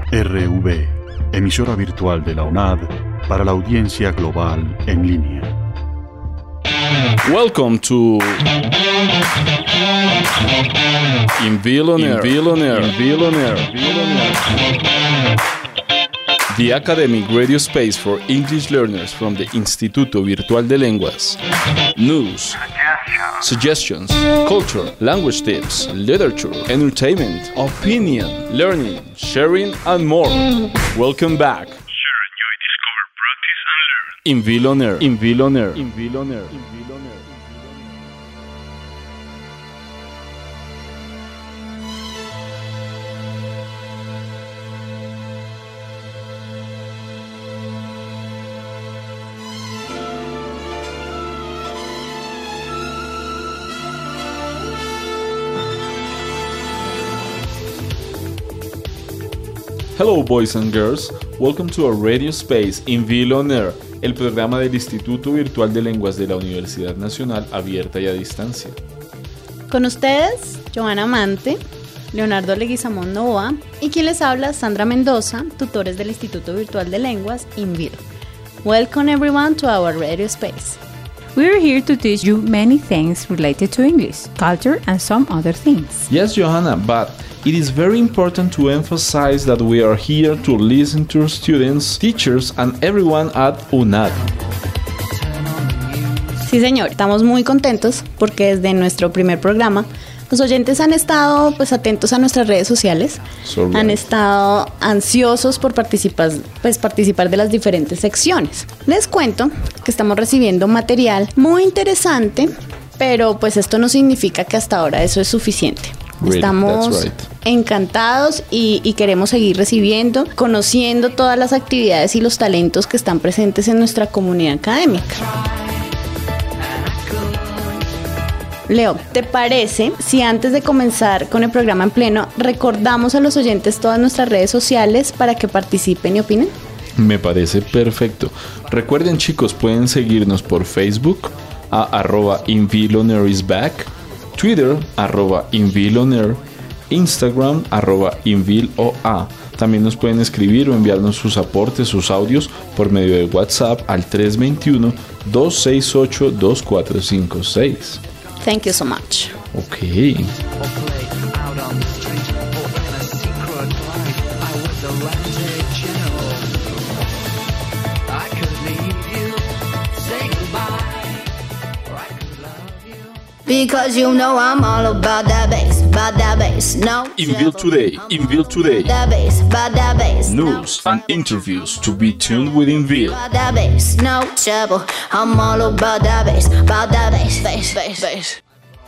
RV, emisora virtual de la UNAD para la audiencia global en línea. Welcome to Envil on Air, the academic radio space for English learners from the Instituto Virtual de Lenguas. News, suggestions, culture, language tips, literature, entertainment, opinion, learning, sharing, and more. Welcome back. Share, enjoy, discover, practice, and learn. Envil on Air. Hello boys and girls, welcome to our radio space Envil on Air, el programa del Instituto Virtual de Lenguas de la Universidad Nacional Abierta y a Distancia. Con ustedes, Joana Amante, Leonardo Leguizamón Novoa y quien les habla, Sandra Mendoza, tutores del Instituto Virtual de Lenguas Envil. Welcome everyone to our radio space. We're here to teach you many things related to English, culture, and some other things. Yes, Johanna, but it is very important to emphasize that we are here to listen to students, teachers, and everyone at UNAD. Sí, señor, estamos muy contentos porque desde nuestro primer programa los oyentes han estado atentos a nuestras redes sociales, han estado ansiosos por participar de las diferentes secciones. Les cuento que estamos recibiendo material muy interesante, pero pues esto no significa que hasta ahora eso es suficiente. Estamos encantados y queremos seguir recibiendo, conociendo todas las actividades y los talentos que están presentes en nuestra comunidad académica. Leo, ¿te parece si antes de comenzar con el programa en pleno recordamos a los oyentes todas nuestras redes sociales para que participen y opinen? Me parece perfecto. Recuerden, chicos, pueden seguirnos por Facebook a @InvilOnAirIsBack, Twitter @InvilOnAir, Instagram @InvilOA. También nos pueden escribir o enviarnos sus aportes, sus audios por medio de WhatsApp al 321-268-2456. Thank you so much. Okay. Because you know I'm all about that bass, no. Envil today. That bass, News and interviews to be tuned with Envil. that bass, no trouble. I'm all about that bass, bass.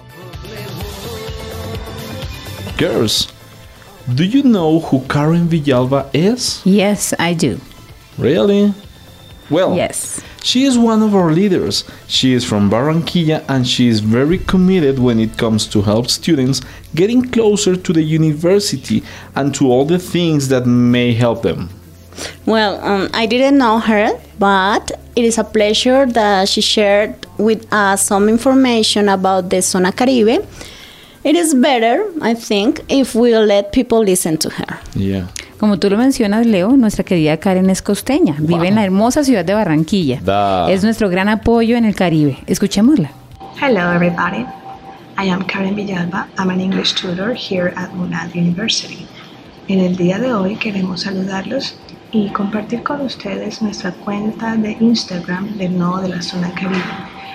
Girls, do you know who Karen Villalba is? Yes, I do. Really? Well, Yes. she is one of our leaders. She is from Barranquilla and she is very committed when it comes to help students getting closer to the university and to all the things that may help them. Well, I didn't know her, but it is a pleasure that she shared with us some information about the Zona Caribe. It is better, I think, if we let people listen to her. Yeah. Como tú lo mencionas, Leo, nuestra querida Karen es costeña. Vive en la hermosa ciudad de Barranquilla. Es nuestro gran apoyo en el Caribe. Escuchémosla. Hello everybody, I am Karen Villalba. I'm an English tutor here at UNAD University. En el día de hoy queremos saludarlos y compartir con ustedes nuestra cuenta de Instagram del Nodo de la Zona Caribe,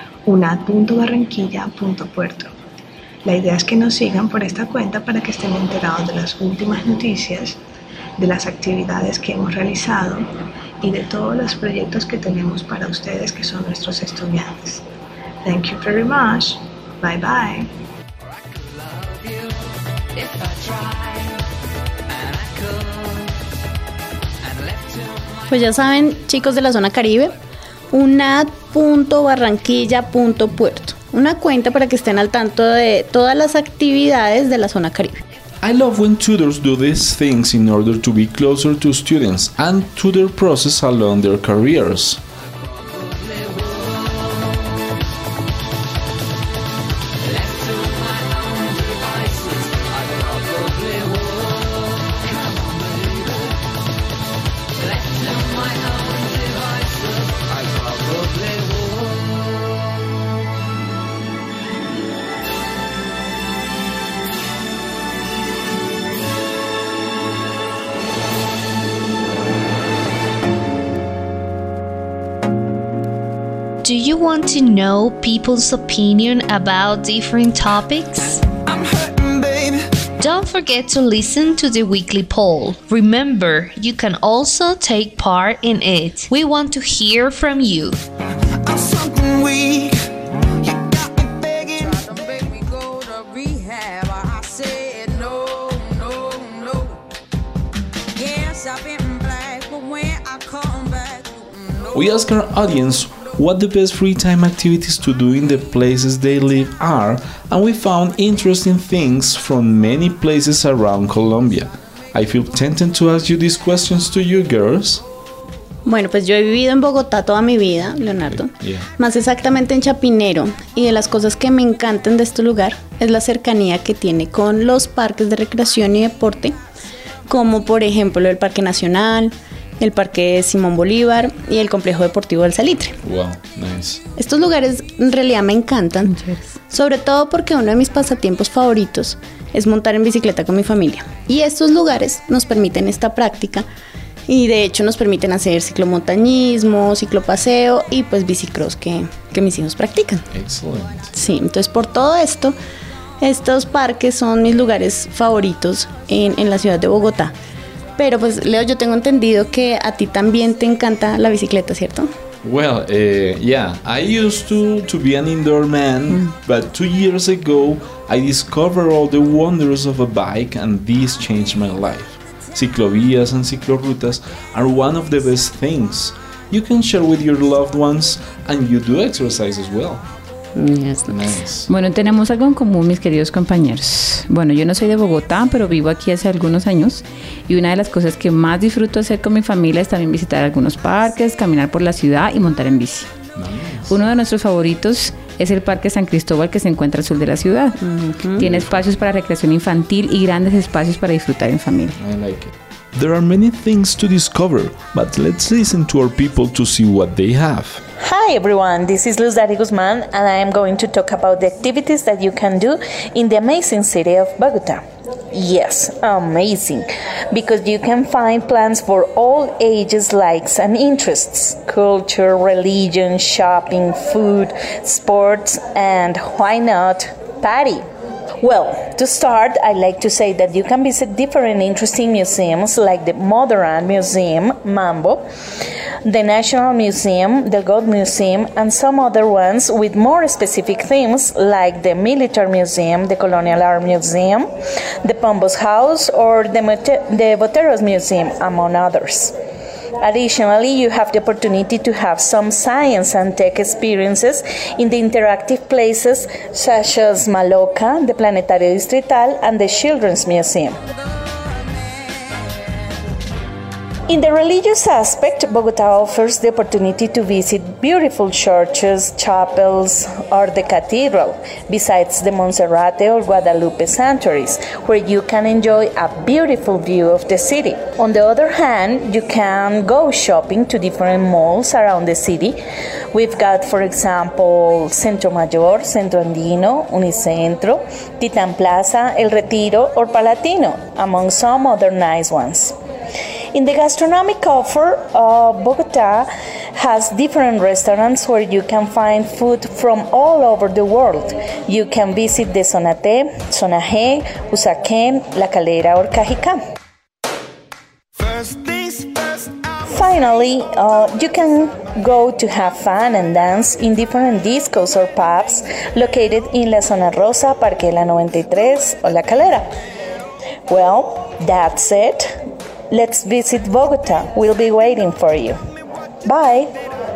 unad.barranquilla.puerto. La idea es que nos sigan por esta cuenta para que estén enterados de las últimas noticias, de las actividades que hemos realizado y de todos los proyectos que tenemos para ustedes que son nuestros estudiantes. Thank you very much. Bye bye. Pues ya saben, chicos de la Zona Caribe, unad.barranquilla.puerto. Una cuenta para que estén al tanto de todas las actividades de la Zona Caribe. I love when tutors do these things in order to be closer to students and to their process along their careers. Do you want to know people's opinion about different topics? I'm hurting, baby. Don't forget to listen to the weekly poll. Remember, you can also take part in it. We want to hear from you. I'm something weak. You got me begging. Don't make me go to rehab. I said no, no, no. Yes, I've been black, but when I come back, no. We ask our audience what the best free time activities to do in the places they live are, and we found interesting things from many places around Colombia. I feel tempted to ask you these questions to you girls. Bueno, pues yo he vivido en Bogotá toda mi vida, Leonardo, más exactamente en Chapinero, y de las cosas que me encantan de este lugar es la cercanía que tiene con los parques de recreación y deporte, como por ejemplo el Parque Nacional, el Parque Simón Bolívar y el Complejo Deportivo del Salitre. Wow, nice. Estos lugares en realidad me encantan, sobre todo porque uno de mis pasatiempos favoritos es montar en bicicleta con mi familia. Y estos lugares nos permiten esta práctica y de hecho nos permiten hacer ciclomontañismo, ciclopaseo y pues bicicross que mis hijos practican. Excelente. Sí, entonces por todo esto, estos parques son mis lugares favoritos en la ciudad de Bogotá. Pero pues Leo, yo tengo entendido que a ti también te encanta la bicicleta, ¿cierto? Well, yeah, I used to be an indoor man, but 2 years ago I discovered all the wonders of a bike and this changed my life. Ciclovías and ciclorutas are one of the best things you can share with your loved ones, and you do exercise as well. Yes. Nice. Bueno, tenemos algo en común, mis queridos compañeros. Bueno, yo no soy de Bogotá, pero vivo aquí hace algunos años y una de las cosas que más disfruto hacer con mi familia es también visitar algunos parques, caminar por la ciudad y montar en bici. Nice. Uno de nuestros favoritos es el Parque San Cristóbal, que se encuentra al sur de la ciudad. Tiene espacios para recreación infantil y grandes espacios para disfrutar en familia. I like it. There are many things to discover, but let's listen to our people to see what they have. Hi everyone, this is Luz Dari Guzman and I am going to talk about the activities that you can do in the amazing city of Bogota. Yes, amazing, because you can find plans for all ages, likes and interests, culture, religion, shopping, food, sports, and why not, party. Well, to start, I'd like to say that you can visit different interesting museums like the Modern Museum, Mambo, the National Museum, the God Museum, and some other ones with more specific themes like the Military Museum, the Colonial Art Museum, the Pombos House, or the Boteros Museum, among others. Additionally, you have the opportunity to have some science and tech experiences in the interactive places such as Maloca, the Planetario Distrital, and the Children's Museum. In the religious aspect, Bogota offers the opportunity to visit beautiful churches, chapels, or the cathedral, besides the Monserrate or Guadalupe sanctuaries, where you can enjoy a beautiful view of the city. On the other hand, you can go shopping to different malls around the city. We've got, for example, Centro Mayor, Centro Andino, Unicentro, Titan Plaza, El Retiro, or Palatino, among some other nice ones. In the gastronomic offer, Bogota has different restaurants where you can find food from all over the world. You can visit the Zona T, Zona G, Usaquén, La Calera, or Cajicá. Finally, you can go to have fun and dance in different discos or pubs located in La Zona Rosa, Parque La 93, or La Calera. Well, that's it. Let's visit Bogota. We'll be waiting for you. Bye.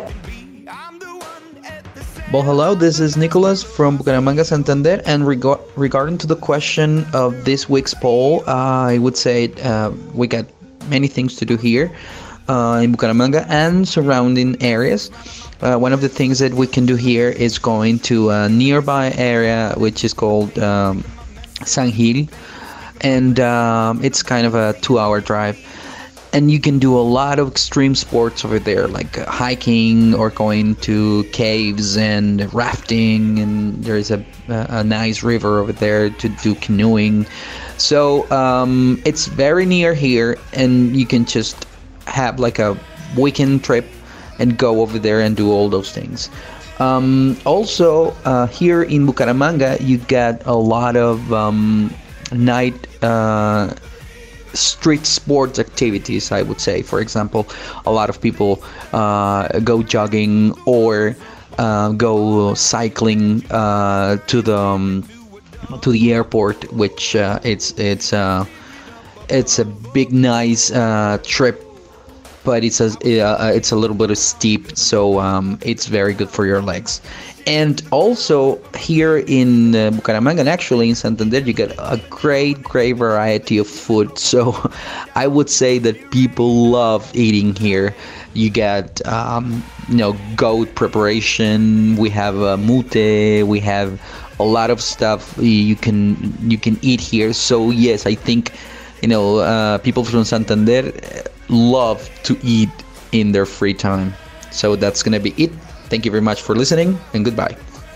Well, hello, this is Nicolas from Bucaramanga, Santander, and regarding to the question of this week's poll, I would say we got many things to do here in Bucaramanga and surrounding areas. One of the things that we can do here is going to a nearby area which is called San Gil, and it's kind of a 2-hour drive. And you can do a lot of extreme sports over there, like hiking or going to caves and rafting. And there's a nice river over there to do canoeing. So it's very near here, and you can just have like a weekend trip and go over there and do all those things. Also, here in Bucaramanga, you get a lot of night street sports activities, I would say. For example, a lot of people go jogging or go cycling to the airport, which it's a big nice trip, but it's a little bit steep, so it's very good for your legs. And also here in Bucaramanga, and actually in Santander, you get a great variety of food. So I would say that people love eating here. You get goat preparation. We have mute. We have a lot of stuff you can eat here. So yes, I think people from Santander love to eat in their free time. So that's gonna be it. Thank you very much for listening, and goodbye.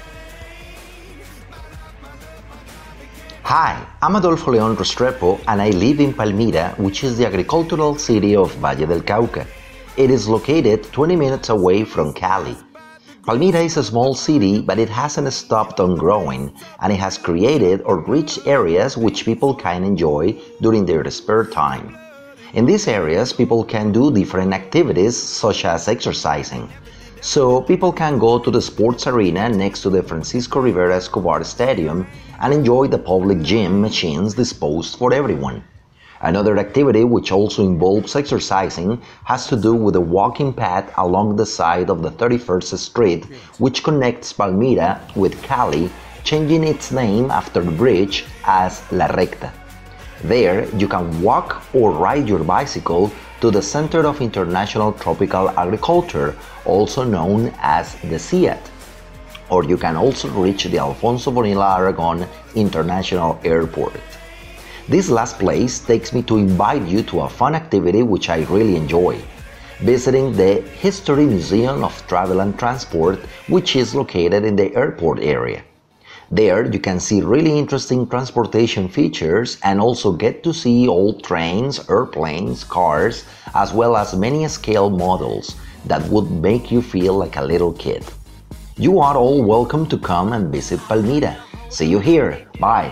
Hi, I'm Adolfo León Restrepo, and I live in Palmira, which is the agricultural city of Valle del Cauca. It is located 20 minutes away from Cali. Palmira is a small city, but it hasn't stopped on growing, and it has created or reached areas which people can enjoy during their spare time. In these areas, people can do different activities, such as exercising. So people can go to the sports arena next to the Francisco Rivera Escobar Stadium and enjoy the public gym machines disposed for everyone. Another activity which also involves exercising has to do with the walking path along the side of the 31st Street, which connects Palmira with Cali, changing its name after the bridge as La Recta. There, you can walk or ride your bicycle to the Center of International Tropical Agriculture, also known as the CIAT. Or you can also reach the Alfonso Bonilla Aragon International Airport. This last place takes me to invite you to a fun activity which I really enjoy: visiting the History Museum of Travel and Transport, which is located in the airport area. There you can see really interesting transportation features and also get to see old trains, airplanes, cars, as well as many scale models that would make you feel like a little kid. You are all welcome to come and visit Palmira. See you here. Bye.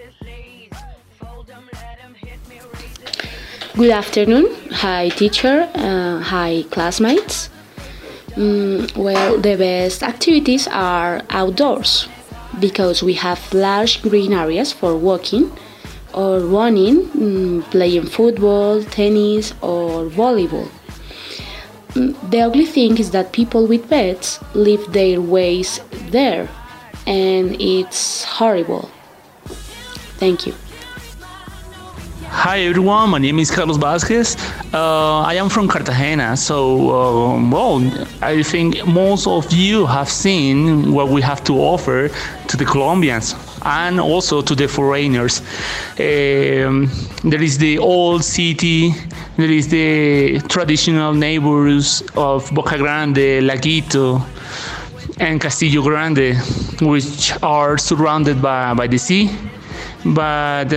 Good afternoon. Hi teacher. Hi classmates. Well, the best activities are outdoors, because we have large green areas for walking or running, playing football, tennis, or volleyball. The ugly thing is that people with pets leave their waste there, and it's horrible. Thank you. Hi everyone, my name is Carlos Vasquez. I am from Cartagena, so I think most of you have seen what we have to offer to the Colombians and also to the foreigners. There is the old city, there is the traditional neighbors of Boca Grande, Laguito, and Castillo Grande, which are surrounded by the sea. But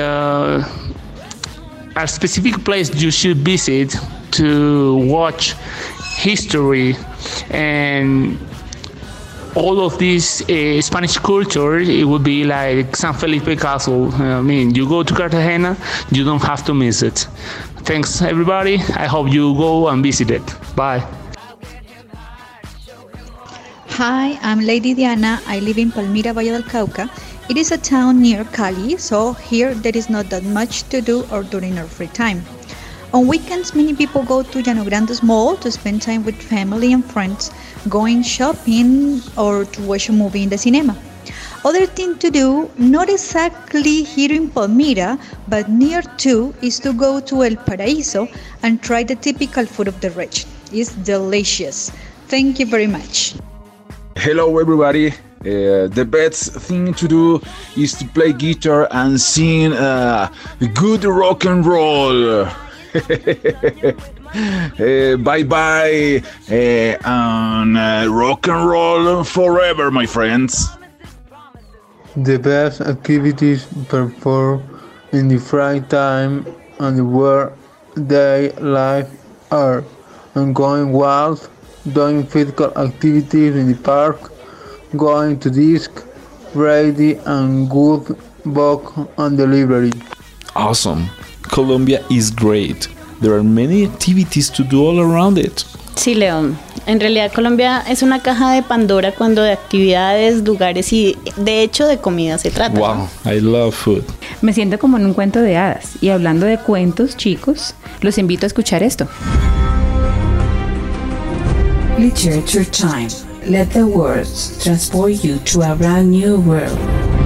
a specific place you should visit to watch history and all of this Spanish culture, it would be like San Felipe Castle. I mean, you go to Cartagena, you don't have to miss it. Thanks everybody. I hope you go and visit it. Bye. Hi, I'm Lady Diana. I live in Palmira, Valle del Cauca. It is a town near Cali, so here there is not that much to do or during our free time. On weekends, many people go to Llano Grande's mall to spend time with family and friends, going shopping or to watch a movie in the cinema. Other thing to do, not exactly here in Palmira, but near too, is to go to El Paraíso and try the typical food of the region. It's delicious. Thank you very much. Hello everybody. The best thing to do is to play guitar and sing good rock and roll. Bye bye and rock and roll forever, my friends. The best activities performed in the free time and the workday life are going wild, doing physical activities in the park, going to disc, ready, and good book on delivery. Awesome. Colombia is great. There are many activities to do all around it. Sí, León. En realidad Colombia es una caja de Pandora cuando de actividades, lugares y de hecho de comida se trata. Wow, I love food. Me siento como en un cuento de hadas. Y hablando de cuentos, chicos, los invito a escuchar esto. Literature time. Let the words transport you to a brand new world.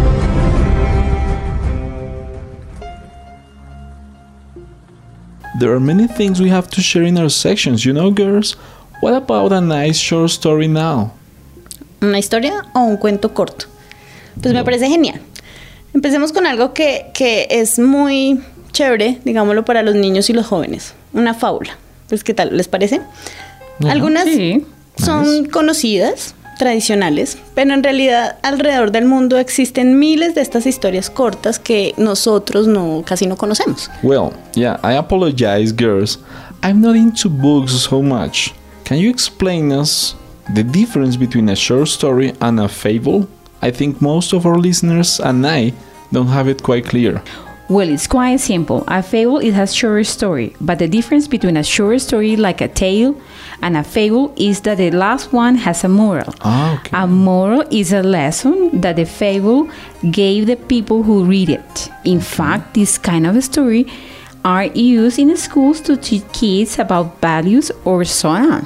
There are many things we have to share in our sections, you know, girls. What about a nice short story now? ¿Una historia o un cuento corto? Pues me parece genial. Empecemos con algo que es muy chévere, digámoslo, para los niños y los jóvenes. Una fábula. Pues, ¿qué tal? ¿Les parece? Algunas son conocidas, tradicionales, pero en realidad alrededor del mundo existen miles de estas historias cortas que nosotros casi no conocemos. Well, yeah, I apologize, girls. I'm not into books so much. Can you explain us the difference between a short story and a fable? I think most of our listeners and I don't have it quite clear. Well, it's quite simple. A fable is a short story, but the difference between a short story like a tale and a fable is that the last one has a moral. Okay. A moral is a lesson that the fable gave the people who read it. In fact, this kind of story are used in schools to teach kids about values or so on.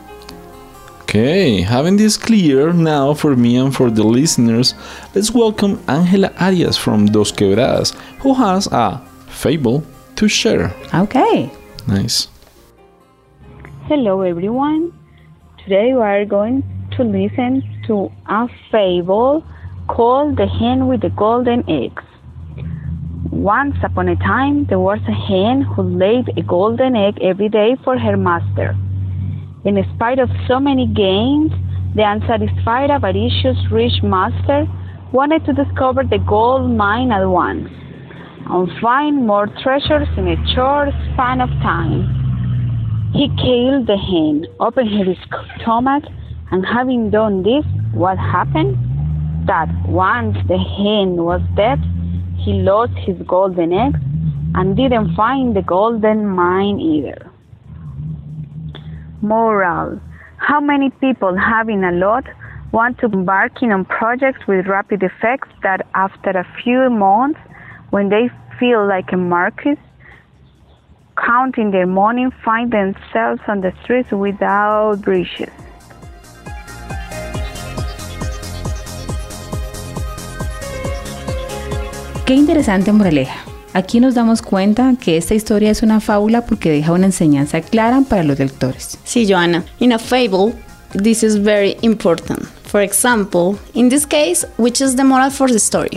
Okay, having this clear now for me and for the listeners, let's welcome Ángela Arias from Dos Quebradas, who has a fable to share. Okay. Nice. Hello everyone. Today we are going to listen to a fable called The Hen with the Golden Eggs. Once upon a time, there was a hen who laid a golden egg every day for her master. In spite of so many gains, the unsatisfied, avaricious, rich master wanted to discover the gold mine at once and find more treasures in a short span of time. He killed the hen, opened her stomach, and having done this, what happened? That once the hen was dead, he lost his golden eggs and didn't find the golden mine either. Moral: how many people having a lot want to embarking on projects with rapid effects that after a few months, when they feel like a Marcus, counting their money, find themselves on the streets without breeches? Qué interesante moraleja. Aquí nos damos cuenta que esta historia es una fábula porque deja una enseñanza clara para los lectores. Sí, Joanna. In a fable, this is very important. For example, in this case, which is the moral for the story?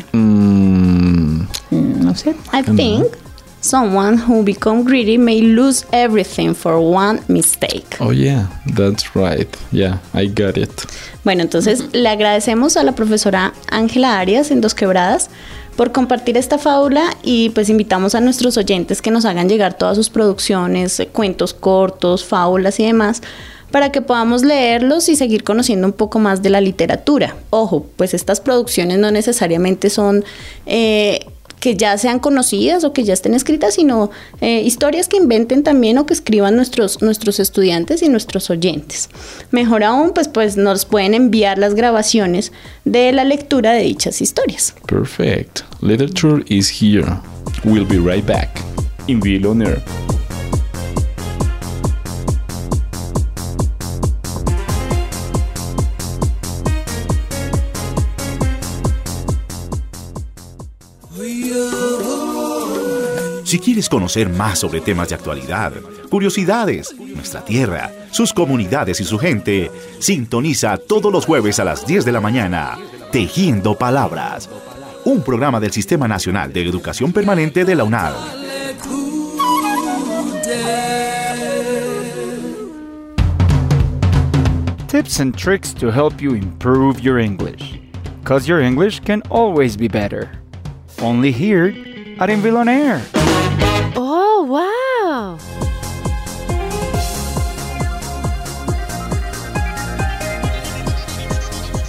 No sé. I think someone who become greedy may lose everything for one mistake. Oh yeah, that's right. Yeah, I got it. Bueno, entonces le agradecemos a la profesora Ángela Arias en Dos Quebradas por compartir esta fábula y pues invitamos a nuestros oyentes que nos hagan llegar todas sus producciones, cuentos cortos, fábulas y demás, para que podamos leerlos y seguir conociendo un poco más de la literatura. Ojo, pues estas producciones no necesariamente son que ya sean conocidas o que ya estén escritas, sino historias que inventen también o que escriban nuestros estudiantes y nuestros oyentes. Mejor aún, pues nos pueden enviar las grabaciones de la lectura de dichas historias. Perfect. Literature is here. We'll be right back. In Invilo on Air. Si quieres conocer más sobre temas de actualidad, curiosidades, nuestra tierra, sus comunidades y su gente, sintoniza todos los jueves a las 10 de la mañana, Tejiendo Palabras, un programa del Sistema Nacional de Educación Permanente de la UNAD. Tips and tricks to help you improve your English, because your English can always be better. Only here at Invilo on Air. Oh, wow!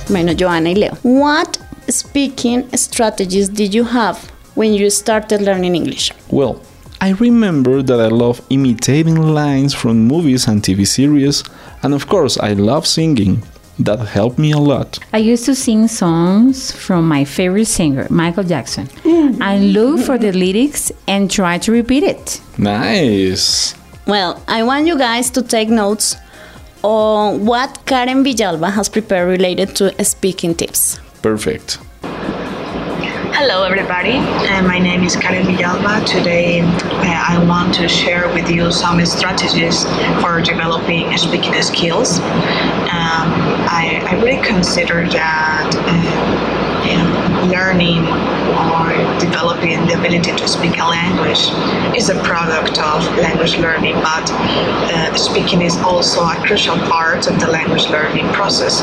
Bueno, Joanna y Leo. What speaking strategies did you have when you started learning English? Well, I remember that I love imitating lines from movies and TV series, and of course, I love singing. That helped me a lot. I used to sing songs from my favorite singer, Michael Jackson, and look for the lyrics and try to repeat it. Nice. Well, I want you guys to take notes on what Karen Villalba has prepared related to speaking tips. Perfect. Hello everybody, my name is Karen Villalba. Today I want to share with you some strategies for developing speaking skills. I really consider that learning or developing the ability to speak a language is a product of language learning, but speaking is also a crucial part of the language learning process.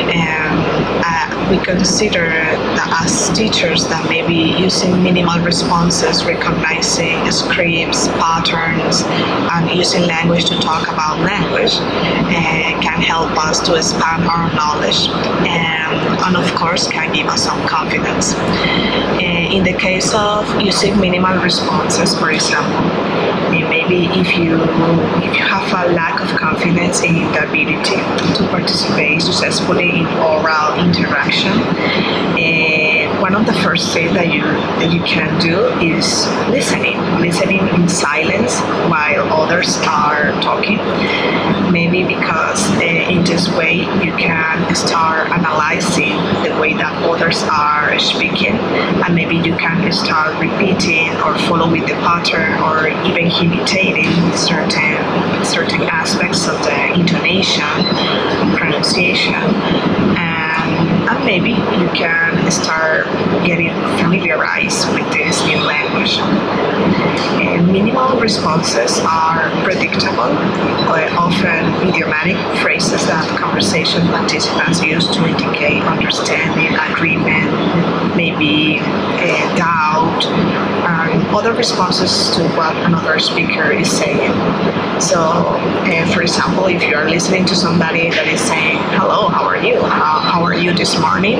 We consider that as teachers that maybe using minimal responses, recognizing scripts, patterns, and using language to talk about language can help us to expand our knowledge and of course can give us some confidence. In the case of using minimal responses, for example, maybe if you have a lack of confidence in the ability to participate successfully in oral interaction, one of the first things that you can do is listening in silence while others are talking. Maybe because in this way you can start analyzing the way that others are speaking, and maybe you can start repeating or following the pattern or even imitating certain aspects of the intonation, pronunciation, and maybe you can start getting familiarized with this new language. Minimal responses are predictable, often idiomatic phrases that conversation participants use to indicate understanding, agreement, maybe doubt, and other responses to what another speaker is saying. So, for example, if you are listening to somebody that is saying, "Hello, how are you? How are you this morning?"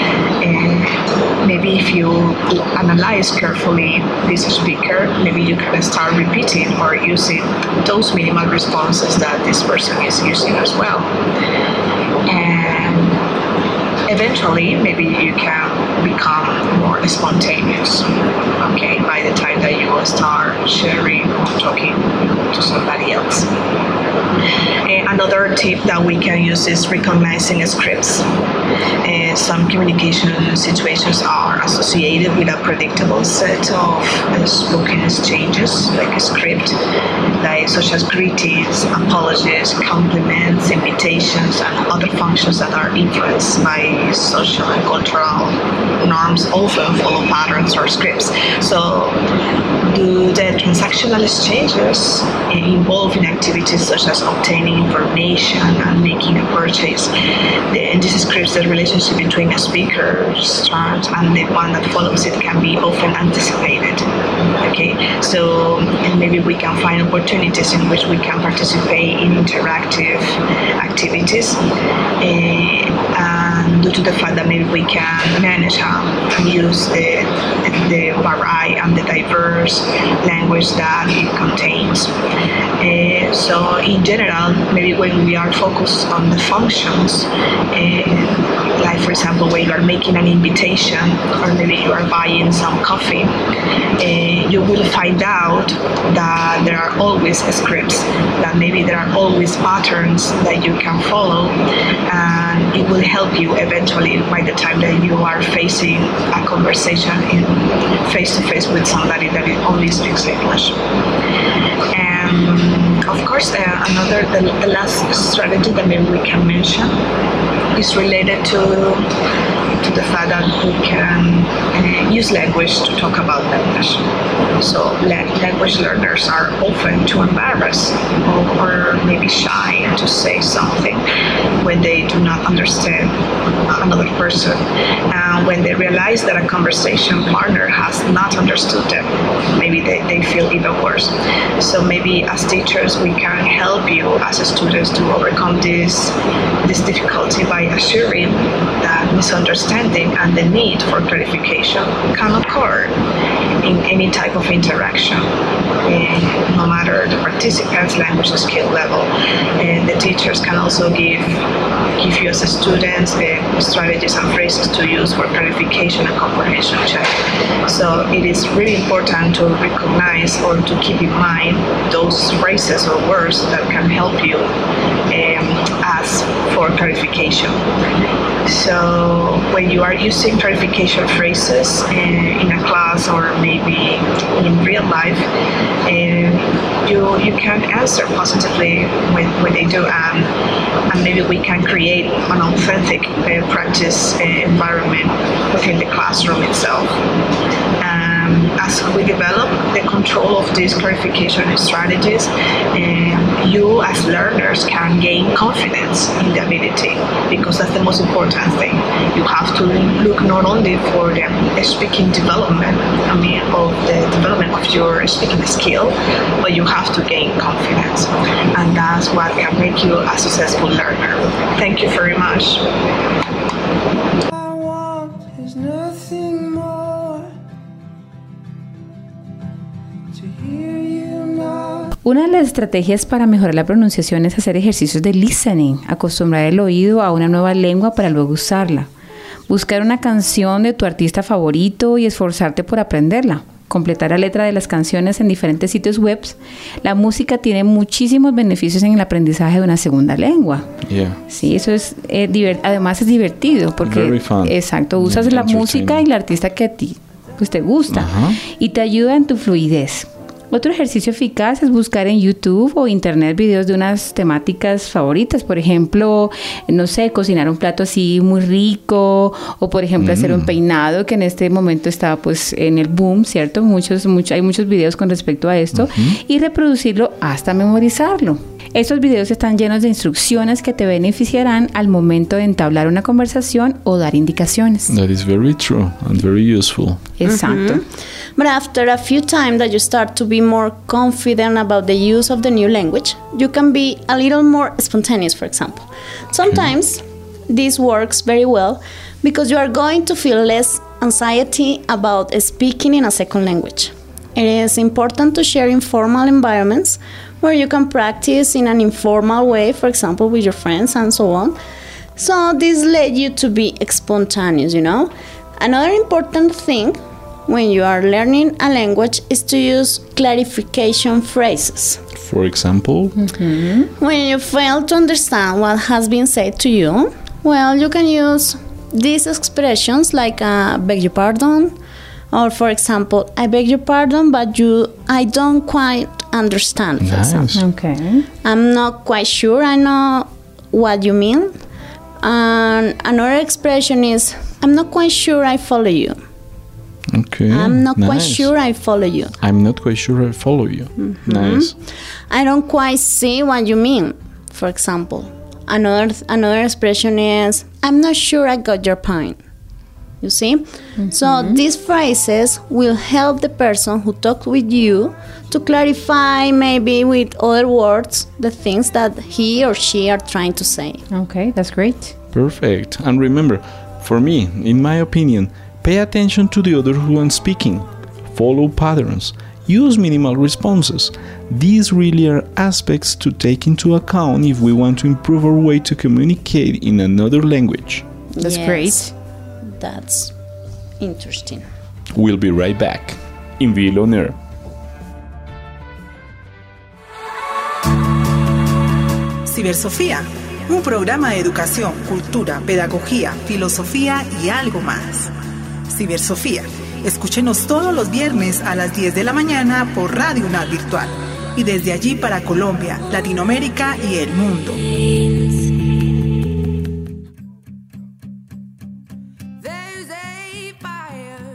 Maybe if you analyze carefully this speaker, maybe you can start repeating or using those minimal responses that this person is using as well. And eventually, maybe you can become more spontaneous, okay, by the time that you will start sharing or talking to somebody else. Another tip that we can use is recognizing scripts. Some communication situations are associated with a predictable set of spoken exchanges, like a script, such as greetings, apologies, compliments, invitations, and other functions that are influenced by social and cultural norms often follow patterns or scripts. So the transactional exchanges involving activities such as obtaining information and making a purchase. In these scripts, the relationship between a speaker's start and the one that follows it can be often anticipated. Okay, so maybe we can find opportunities in which we can participate in interactive activities. And due to the fact that maybe we can manage and use the variety and the diverse language that it contains. So in general, maybe when we are focused on the functions, like for example, when you are making an invitation or maybe you are buying some coffee, you will find out that there are always scripts, that maybe there are always patterns that you can follow, and it will help you eventually by the time that you are facing a conversation in face-to-face with somebody that only speaks English. And of course, the last strategy that maybe we can mention is related to to the fact that we can use language to talk about language. So language learners are often too embarrassed or maybe shy to say something when they do not understand another person. When they realize that a conversation partner has not understood them, maybe they feel even worse. So maybe as teachers, we can help you as students to overcome this difficulty by assuring that misunderstanding and the need for clarification can occur in any type of interaction, no matter the participant's language skill level. And the teachers can also give you as students strategies and phrases to use for clarification and comprehension check. So it is really important to recognize or to keep in mind those phrases or words that can help you ask for clarification. So when you are using clarification phrases in a class or maybe in real life, you can answer positively when they do, and maybe we can create an authentic practice environment within the classroom itself. As we develop the control of these clarification strategies, you as learners can gain confidence in the ability, because that's the most important thing. You have to look not only for the speaking development, of the development of your speaking skill, but you have to gain confidence, and that's what can make you a successful learner. Thank you very much. Una de las estrategias para mejorar la pronunciación es hacer ejercicios de listening, acostumbrar el oído a una nueva lengua para luego usarla. Buscar una canción de tu artista favorito y esforzarte por aprenderla. Completar la letra de las canciones en diferentes sitios web. La música tiene muchísimos beneficios en el aprendizaje de una segunda lengua. Yeah. Sí, eso es además es divertido porque exacto, usas la música y el artista que a ti pues te gusta y te ayuda en tu fluidez. Otro ejercicio eficaz es buscar en YouTube o Internet videos de unas temáticas favoritas. Por ejemplo, no sé, cocinar un plato así muy rico, o por ejemplo hacer un peinado, que en este momento está pues en el boom, ¿cierto? Hay muchos videos con respecto a esto, y reproducirlo hasta memorizarlo. Estos videos están llenos de instrucciones que te beneficiarán al momento de entablar una conversación o dar indicaciones. That is very true and very useful. Exacto. But after a few times that you start to be more confident about the use of the new language, you can be a little more spontaneous, for example. Sometimes this works very well because you are going to feel less anxiety about speaking in a second language. It is important to share informal environments where you can practice in an informal way, for example, with your friends and so on. So this led you to be spontaneous, you know. Another important thing when you are learning a language is to use clarification phrases. For example? When you fail to understand what has been said to you, well, you can use these expressions like beg your pardon, or for example, I beg your pardon, but I don't quite understand, for example. Okay. I'm not quite sure I know what you mean. And another expression is, I'm not quite sure I follow you. Okay. I'm not quite sure I follow you. I'm not quite sure I follow you. Nice. I don't quite see what you mean, for example. Another expression is, I'm not sure I got your point. You see? So these phrases will help the person who talks with you to clarify, maybe with other words, the things that he or she are trying to say. Okay, that's great. Perfect. And remember, for me, in my opinion, pay attention to the other one speaking. Follow patterns. Use minimal responses. These really are aspects to take into account if we want to improve our way to communicate in another language. That's great. That's interesting. We'll be right back. Invil on Air. Cibersofía, un programa de educación, cultura, pedagogía, filosofía y algo más. Cibersofía, escúchenos todos los viernes a las 10 de la mañana por Radio UNAD Virtual y desde allí para Colombia, Latinoamérica y el mundo.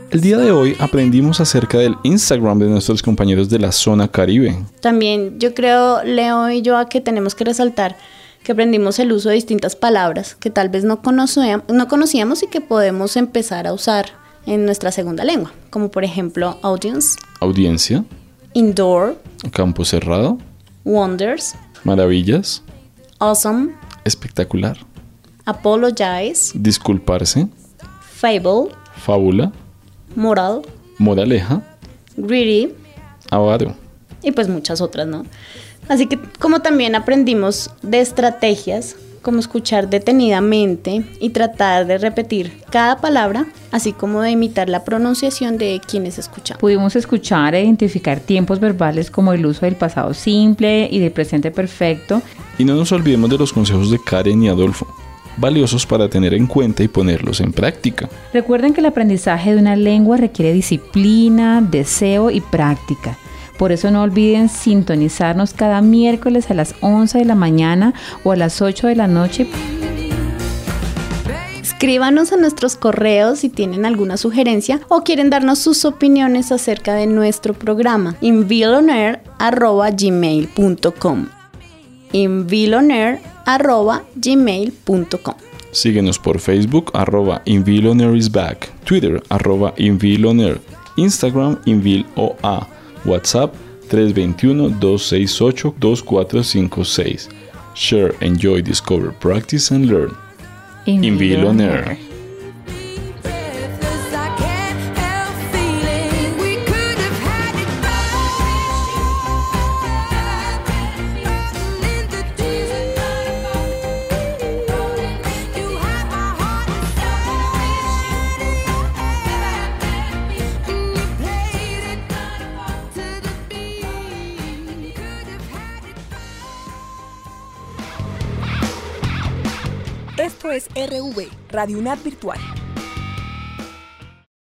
El día de hoy aprendimos acerca del Instagram de nuestros compañeros de la zona Caribe. También yo creo, Leo y yo, que tenemos que resaltar que aprendimos el uso de distintas palabras que tal vez no conocíamos y que podemos empezar a usar en nuestra segunda lengua, como por ejemplo audience, audiencia, indoor, campo cerrado, wonders, maravillas, awesome, espectacular, apologize, disculparse, fable, fábula, moral, moraleja, greedy, avaro y pues muchas otras, ¿no? Así que como también aprendimos de estrategias, como escuchar detenidamente y tratar de repetir cada palabra, así como de imitar la pronunciación de quienes escuchamos. Pudimos escuchar e identificar tiempos verbales como el uso del pasado simple y del presente perfecto. Y no nos olvidemos de los consejos de Karen y Adolfo, valiosos para tener en cuenta y ponerlos en práctica. Recuerden que el aprendizaje de una lengua requiere disciplina, deseo y práctica. Por eso no olviden sintonizarnos cada miércoles a las 11 de la mañana o a las 8 de la noche. Escríbanos a nuestros correos si tienen alguna sugerencia o quieren darnos sus opiniones acerca de nuestro programa. invilonair@gmail.com invilonair@gmail.com. Síguenos por Facebook @invilonairisback, Twitter @invilonair, Instagram inviloa, WhatsApp 321-268-2456. Share, enjoy, discover, practice and learn. Invilonair. Esto es RV, Radio UNAD Virtual.